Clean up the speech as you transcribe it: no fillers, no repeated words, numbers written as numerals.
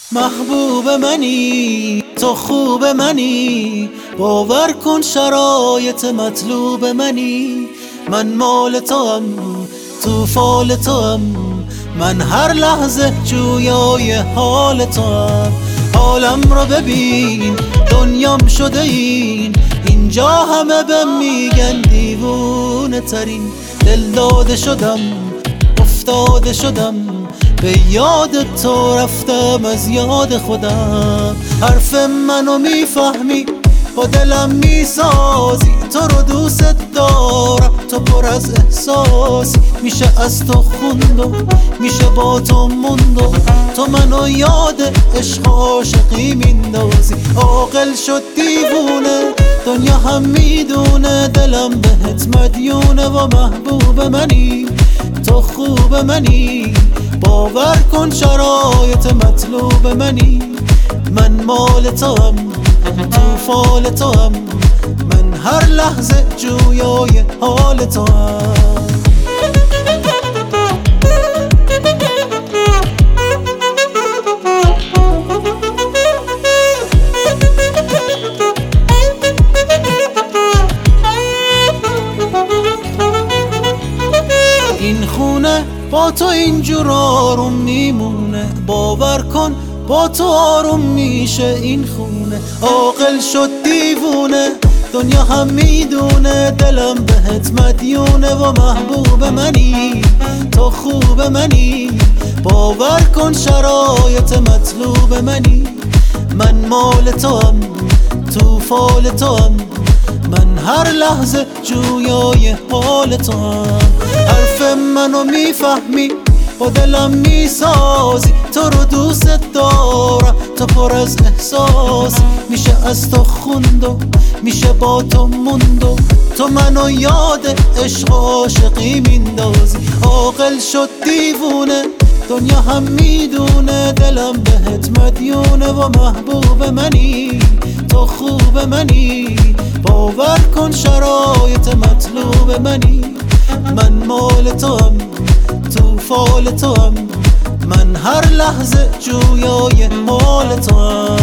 محبوب منی، تو خوب منی، باور کن شرایط مطلوب منی. من مال توام، تو فال توام، من هر لحظه جویای حال توام. حالم رو ببین، دنیام شده اینجا همه بهم میگن دیوونه ترین. دل داده شدم، افتاده شدم، به یاد تو رفتم از یاد خودم. حرف منو میفهمی، با دلم میسازی، تو رو دوست دارم، تو پر از احساسی. میشه از تو خوند و میشه با تو موند و تو منو یاد عشق عاشقی میندازی. عاقل شد دیوونه، دنیا هم میدونه دلم بهت مدیونه. و محبوب منی، تو خوب منی، باور کن شرایط مطلوب منی. من مال توام، تو فال توام، من هر لحظه جویای حال توام. این خونه با تو اینجور آروم میمونه، باور کن با تو آروم میشه این خونه. عاقل شد دیوونه، دنیا هم میدونه دلم بهت مدیونه. و محبوب منی، تو خوب منی، باور کن شرایط مطلوب منی. من مال توام، تو فال توام، من هر لحظه جویای حال توام. حرف منو میفهمی، با دلم میسازی، تو رو دوست دارم، تو پر از احساسی. میشه از تو خوند و میشه با تو موند و تو منو یاد عشق عاشقی میندازی. عاقل شد دیوونه، دنیا هم میدونه دلم بهت مدیونه. و محبوب منی، تو خوب منی، باور کن شرایط مطلوب منی. من مال توام، تو فال توام، من هر لحظه جویای حال توام.